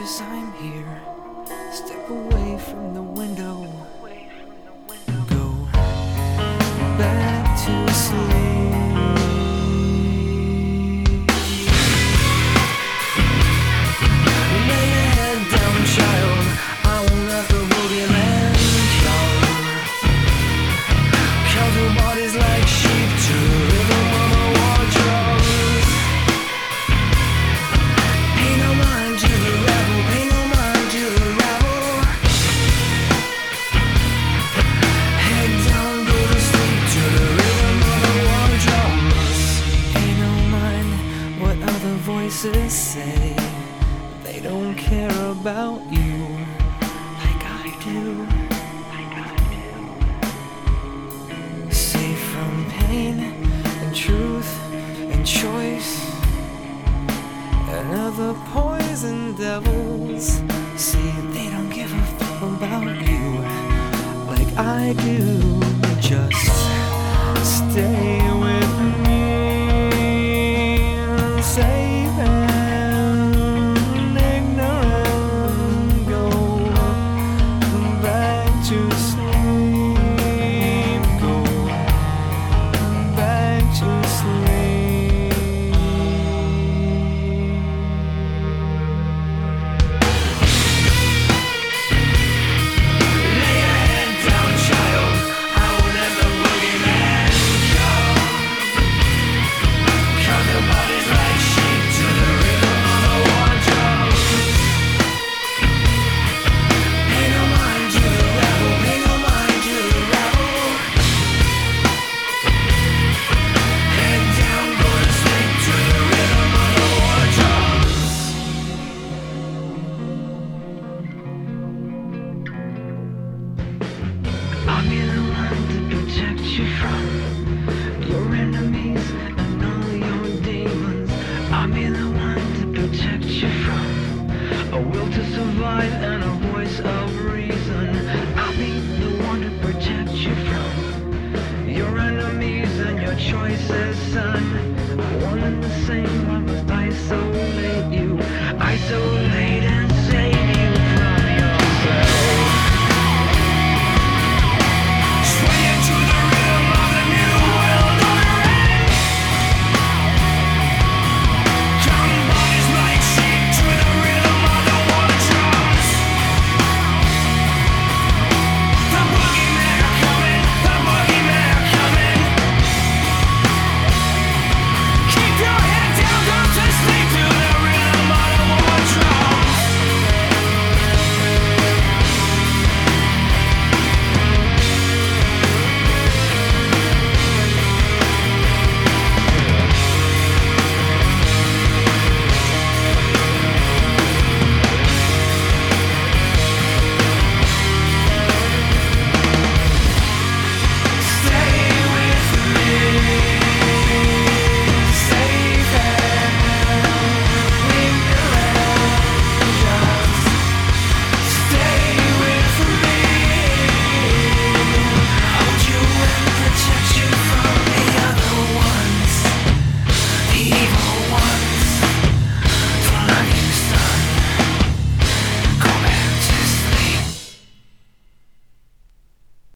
'cause I'm here. Step away from the window. Go back to sleep. Lay your head down, child. I won't let the boogeyman come. Count your bodies like sheep to the rhythm of the war drums. Pay no mind to the rebel, pay no mind to the rebel. Head down, go to sleep to the rhythm of the war drums. Pay no mind what other voices say. They don't care about you like I do. Safe from pain and truth and choice and other poison devils. See, they don't give a fuck about you like I do. Just stay with me, safe and ignorant. Go back to sleep. Go back to sleep. Lay your head down, child. I won't let the boogeyman come. Count the bodies like sheep to the rhythm of the war drums. Pay no mind to the rebel, pay no mind to the rebel. Head down, go to sleep to the rhythm of the war drums. I'll be the one to protect you from your enemies and all your demons. I'll be the one to protect you from a will to survive and a voice of reason. I'll be the one to protect you from your enemies and your choices, son.